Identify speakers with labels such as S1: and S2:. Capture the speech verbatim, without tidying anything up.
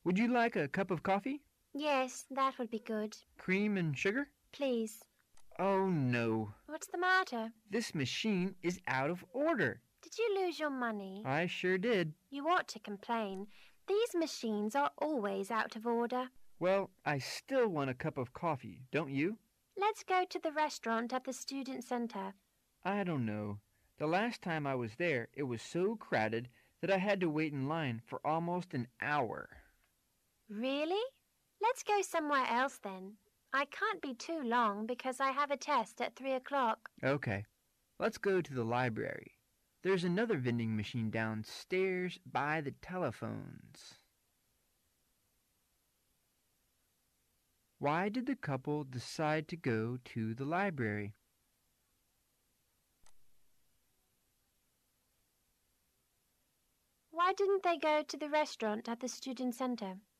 S1: Would you like a cup of coffee?
S2: Yes, that would be good.
S1: Cream and sugar?
S2: Please.
S1: Oh, no.
S2: What's the matter?
S1: This machine is out of order.
S2: Did you lose your money?
S1: I sure did.
S2: You ought to complain. These machines are always out of order.
S1: Well, I still want a cup of coffee, don't you?
S2: Let's go to the restaurant at the student center.
S1: I don't know. The last time I was there, it was so crowded that I had to wait in line for almost an hour.
S2: Really? Let's go somewhere else then. I can't be too long because I have a test at three o'clock.
S1: Okay. Let's go to the library. There's another vending machine downstairs by the telephones. Why did the couple decide to go to the library?
S2: Why didn't they go to the restaurant at the student center?